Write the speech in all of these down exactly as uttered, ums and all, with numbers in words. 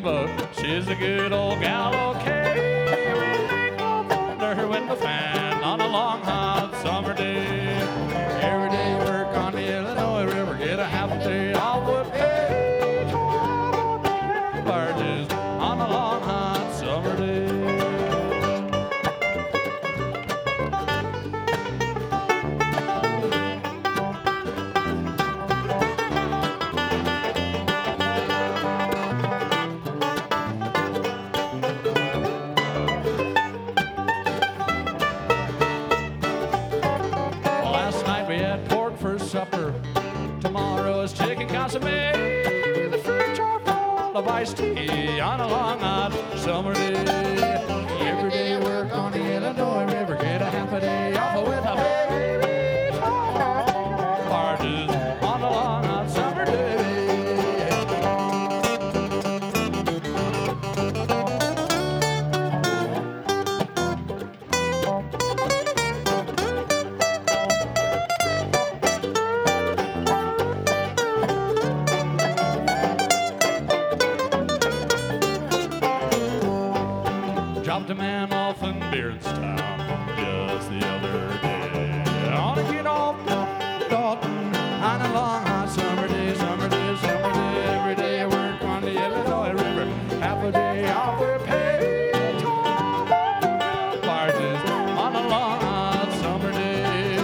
but she's a good old gal, okay. Under when the fan on a long hot summer day. Every day work on the Illinois River, get a half a day off with pay. Barges on a long hot summer day. Supper. Tomorrow is chicken consomme. The fridge are full of iced tea on a long hot summer day. Every day work on the Illinois River, get a half a day off with a baby. Barges on a long hot summer day. Dropped a man off in Beardstown just the other day. I want to get off Dalton on a long hot summer day, summer day, summer day. Every day I work on the Illinois River, half a day off with pay. Barges on a long hot summer day.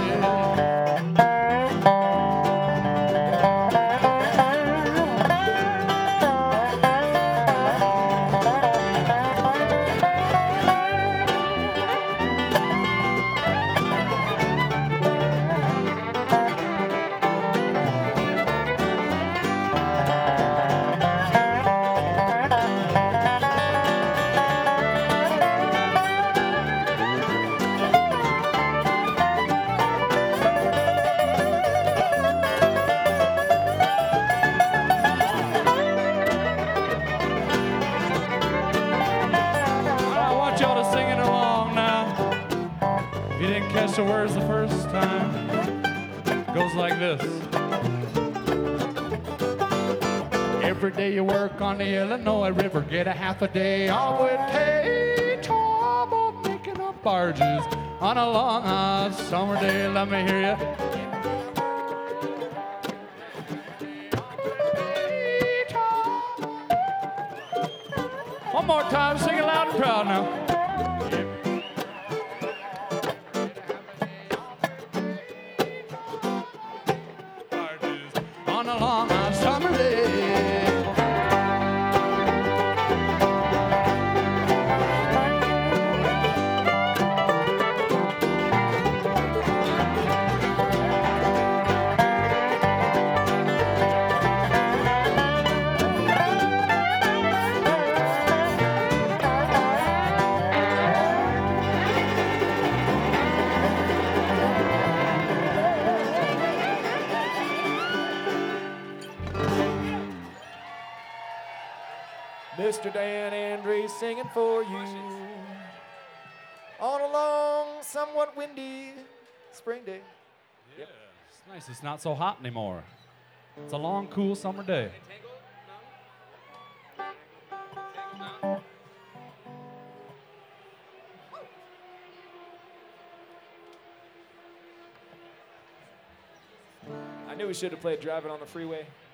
You didn't catch the words the first time. It goes like this. Every day you work on the Illinois River, get a half a day off with pay. Trouble making up barges on a long hot summer day. Let me hear you. One more time, sing it loud and proud now. On a long hot summer day. Mister Dan Andrews singing for you on a long, somewhat windy spring day. Yeah, yep. It's nice. It's not so hot anymore. It's a long, cool summer day. I knew we should have played Driving on the Freeway.